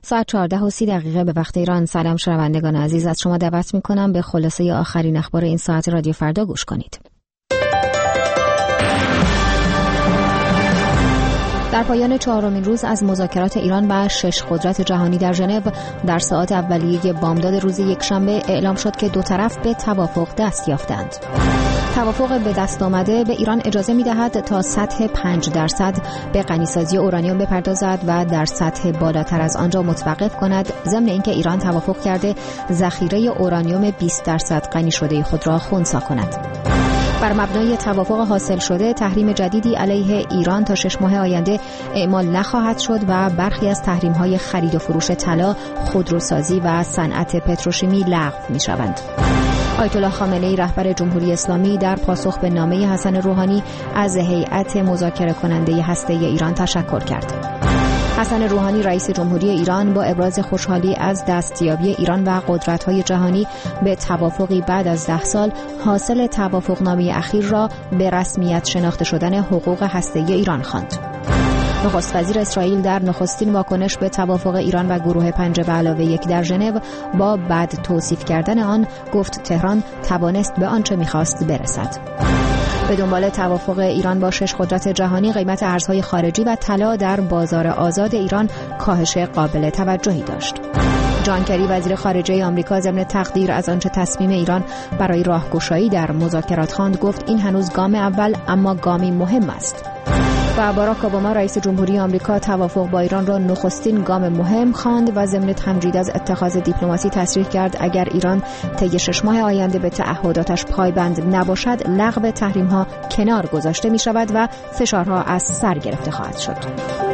ساعت 14:30 به وقت ایران. سلام شنوندگان عزیز، از شما دعوت می‌کنم به خلاصه آخرین اخبار این ساعت رادیو فردا گوش کنید. در پایان چهارمین روز از مذاکرات ایران و 6 قدرت جهانی در ژنو در ساعات اولیه بامداد روز یکشنبه اعلام شد که دو طرف به توافق دست یافتند. توافق به دست آمده به ایران اجازه می‌دهد تا سطح 5% به غنیسازی اورانیوم بپردازد و در سطح بالاتر از آنجا متوقف کند، ضمن اینکه ایران توافق کرده ذخیره اورانیوم 20% غنی شده خود را خنثی کند. بر مبنای توافق حاصل شده تحریم جدیدی علیه ایران تا 6 ماه آینده اعمال نخواهد شد و برخی از تحریم‌های خرید و فروش طلا، خودروسازی و صنعت پتروشیمی لغو می‌شوند. آیت الله خامنه‌ای رهبر جمهوری اسلامی در پاسخ به نامه حسن روحانی از هیئت مذاکره کننده هسته ایران تشکر کرد. حسن روحانی رئیس جمهوری ایران با ابراز خوشحالی از دستیابی ایران و قدرت‌های جهانی به توافقی بعد از 10 سال حاصل توافقنامه اخیر را به رسمیت شناخته شدن حقوق هسته‌ای ایران خواند. نخست وزیر اسرائیل در نخستین واکنش به توافق ایران و گروه 5+1 در ژنو با بد توصیف کردن آن گفت تهران توانست به آنچه می‌خواست برسد. به دنبال توافق ایران با 6 قدرت جهانی قیمت ارزهای خارجی و طلا در بازار آزاد ایران کاهش قابل توجهی داشت. جان کری وزیر خارجه آمریکا ضمن تقدیر از آنچه تصمیم ایران برای راهگشایی در مذاکرات خواند گفت این هنوز گام اول اما گامی مهم است. و باراک اوباما رئیس جمهوری آمریکا توافق با ایران را نخستین گام مهم خواند و ضمن تمجید از اتخاذ دیپلماسی تصریح کرد اگر ایران طی 6 ماه آینده به تعهداتش پایبند نباشد لغو تحریم‌ها کنار گذاشته می‌شود و فشارها از سر گرفته خواهد شد.